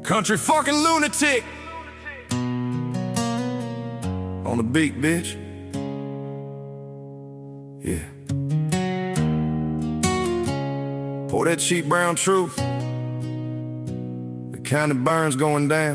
Country fucking lunatic on the beat, bitch. Yeah. Pour that cheap brown truth, the kind that burns going down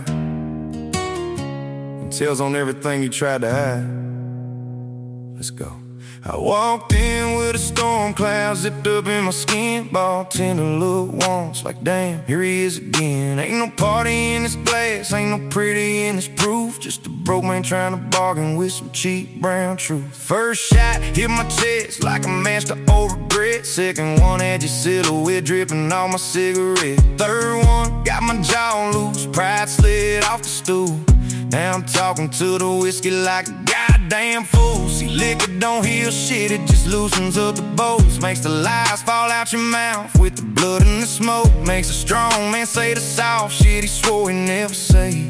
and tells on everything you tried to hide. Let's go. I walked in with a storm cloud zipped up in my skin, bartender looked once like damn, here he is again. Ain't no party in this glass, ain't no pretty in this proof, just a broke man trying to bargain with some cheap brown truth. First shot hit my chest like a match to old regret. Second one had your silhouette dripping off my cigarette. Third one got my jaw loose, pride slid off the stool. Now I'm talking to the whiskey like a goddamn fool. See, liquor don't heal shit, it just loosens up the bolts. Makes the lies fall out your mouth with the blood and the smoke. Makes a strong man say the soft shit he swore he never say.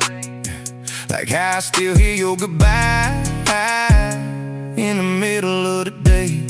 Like how I still hear your goodbye in the middle of the day.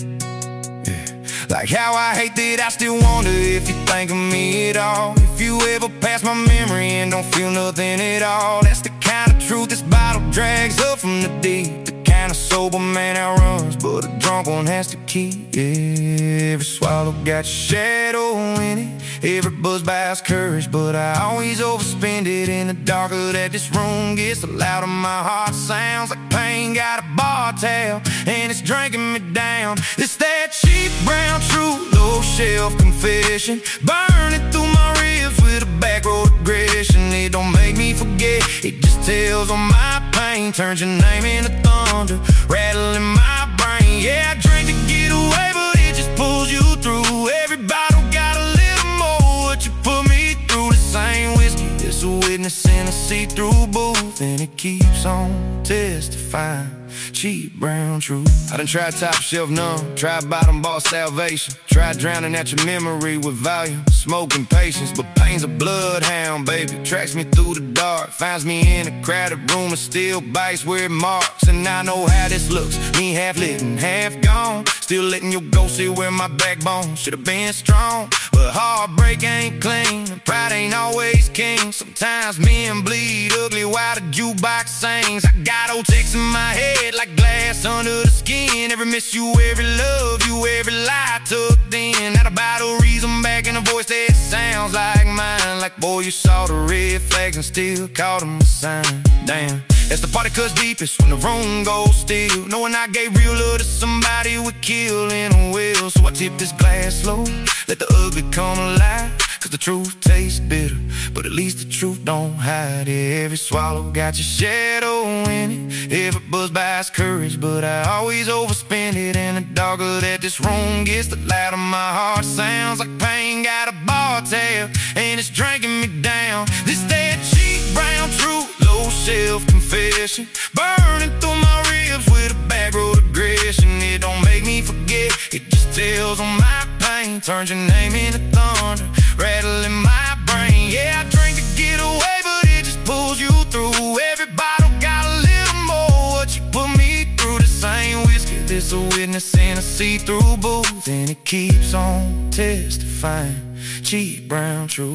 Like how I hate that I still wonder if you think of me at all. If you ever pass my memory and don't feel nothing at all. That's the kind of truth this bottle drags up from the deep. The kind of sober man outruns, but a drunk one has to keep. Yeah, every swallow got your shadow in it. Every buzz buys courage, but I always overspend it. In the darker that this room gets, the louder my heart sounds. Like pain got a bar tail, and it's drinking me down. It's that cheap brown truth, low shelf confession, burning through my ribs with a back road aggression. It don't make me forget, it just tells on my pain. Turns your name into thunder, rattling my brain. Yeah, I drink to get away, but it just pulls you through. Every bottle got a little more what you put me through. The same whiskey, it's a witness in a see-through booth, and it keeps on testifying. Cheap brown truth. I done tried top shelf numb, tried bottom bar salvation, tried drowning at your memory with volume, smoking patience. But pain's a bloodhound, baby, tracks me through the dark, finds me in a crowded room and still bites where it marks. And I know how this looks, me half lit and half gone, still letting your ghost see where my backbone should've been strong. But heartbreak ain't clean, and pride ain't always king. Sometimes men bleed ugly while the jukebox sings. I got old texts in my head like glass under the skin. Every miss you, every love you, every lie tucked in. Not about a reason back in a voice that sounds like mine. Like boy, you saw the red flags and still called them a sign. Damn, that's the party cuts deepest when the room goes still. Knowing I gave real love to somebody would kill in a will. So I tip this glass slow, let the ugly come alive. Cause the truth tastes bitter, but at least the truth don't hide it. Every swallow got your shadow in it. Every buzz buys courage, but I always overspend it. And the darker that this room gets, the louder my heart sounds. Like pain got a bar tail, and it's drinking me down. This that cheap brown truth, low shelf confession, burning through my ribs with a back road aggression. It don't make me forget, it just tells on my pain. Turns your name into thunder, rattling my brain. Yeah, I drink to get away, but it just pulls you through. Every bottle got a little more what you put me through. The same whiskey, this a witness in a see-through booth, and it keeps on testifying. Cheap brown truth.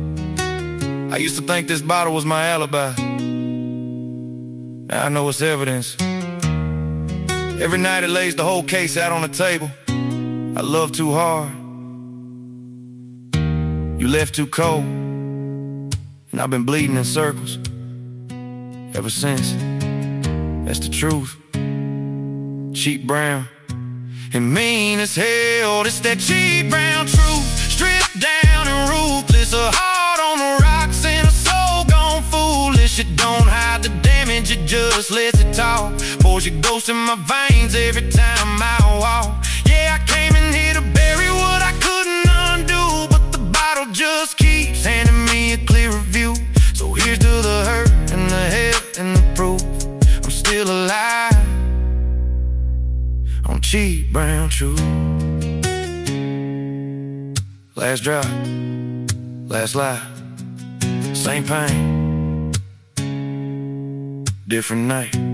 I used to think this bottle was my alibi. Now I know it's evidence. Every night it lays the whole case out on the table. I love too hard, you left too cold, and I've been bleeding in circles ever since. That's the truth. Cheap brown and mean as hell. It's that cheap brown truth, stripped down and ruthless. A heart on the rocks and a soul gone foolish. It don't hide the damage, it just lets it talk. Pours your ghost in my veins every time I walk. Yeah, I came in here to bury what I couldn't undo, but the bottle just keeps handing me a clearer view. So here's to the hurt and the hell and the proof I'm still alive on cheap brown truth. Last drop, last lie, same pain, different night.